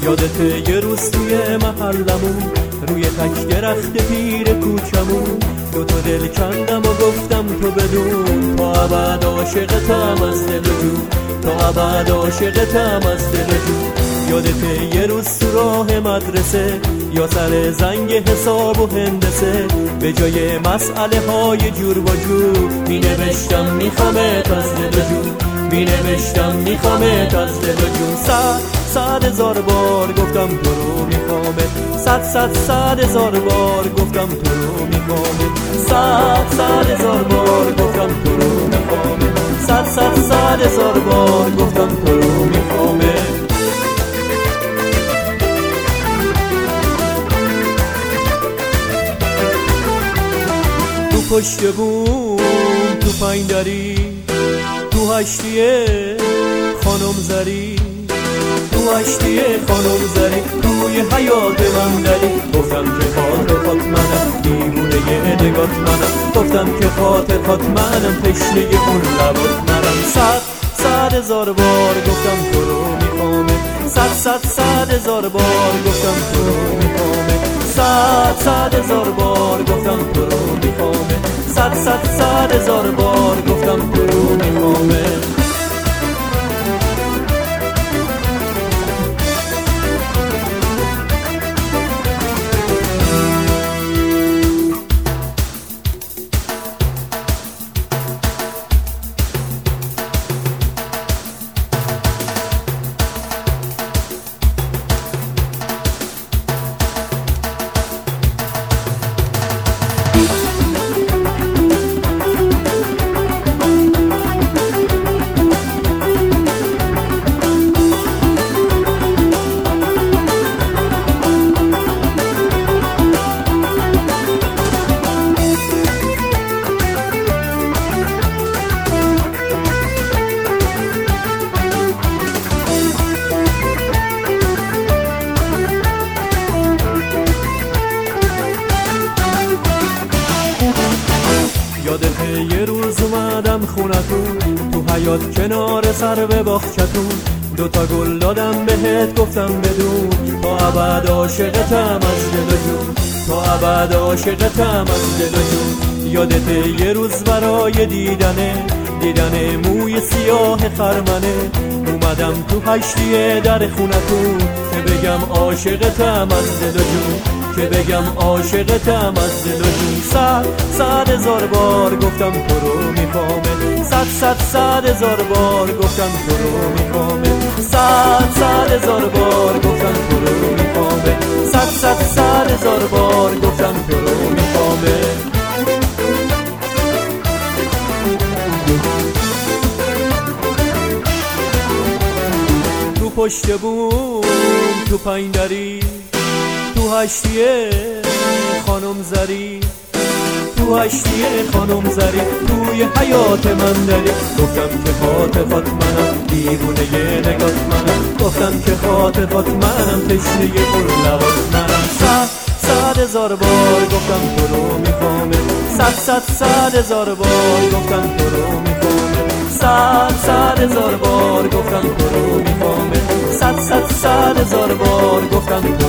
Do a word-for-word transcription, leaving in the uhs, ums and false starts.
یادت یه روز توی محلمون روی تک درخت پیر کوچمون دو تا دل کندم و گفتم تو بدون تا ابد عاشقتم از دل جون، تا ابد عاشقتم از دل جون. یادت یه روز تو راه مدرسه یا سر زنگ حساب و هندسه به جای مسئله های جور و جور می نوشتم میخوامت از دل جون، می نوشتم میخوامت از دل جون. صد صد هزار بار گفتم تو رو میخوامت، صد صد صد هزار بار گفتم تو رو میخوامت، صد صد هزار بار گفتم تو رو میخوامت، صد صد صد هزار بار گفتم تو رو میخوامت. تو پشت بوم تو پایندری تو هشتیه خانم زری، تو هشتیه خانم زری توی حیات من دلی. گفتم که خاطرات منم دیوونه یه نگات منم، گفتم که خاطرات منم تشنه اون لبات منم. صد صد هزار بار گفتم تو رو میخوامت، صد صد صد هزار بار گفتم تو رو میخوامت، صد صد هزار بار گفتم تو رو میخوامت، صد صد صد هزار بار گفتم تو رو میخوامت. یادت یه روز اومدم خونتون تو حیات کنار سر به باغچتون، دوتا گل دادم بهت گفتم بدون تا ابد عاشقتم از دل جون، تا ابد عاشقتم از دل جون. یادت یه روز برای دیدنه دیدن موی سیاه خرمنه اومدم تو هشتیه در خونتون که بگم عاشقتم از دل جون، که بگم عاشقتم از دل جون. صد صد هزار بار گفتم تو رو میخوامت، صد صد صد هزار بار گفتم تو رو میخوامت، صد صد هزار بار گفتم تو رو میخوامت، صد صد صد هزار بار گفتم تو رو میخوامت. تو پشت بوم تو پایندری تو هشتیه خانم زری، تو هشتیه خانم زری توی حیات من دلی. گفتم که خاطرات منم دیوونه یه نگات منم، گفتم که خاطرات منم تشنه اون لبات منم. صد صد هزار بار گفتم تو رو میخوامت، صد صد صد هزار بار گفتم تو رو میخوامت، صد صد هزار بار گفتم تو رو میخوامت، صد صد صد هزار بار گفتم تو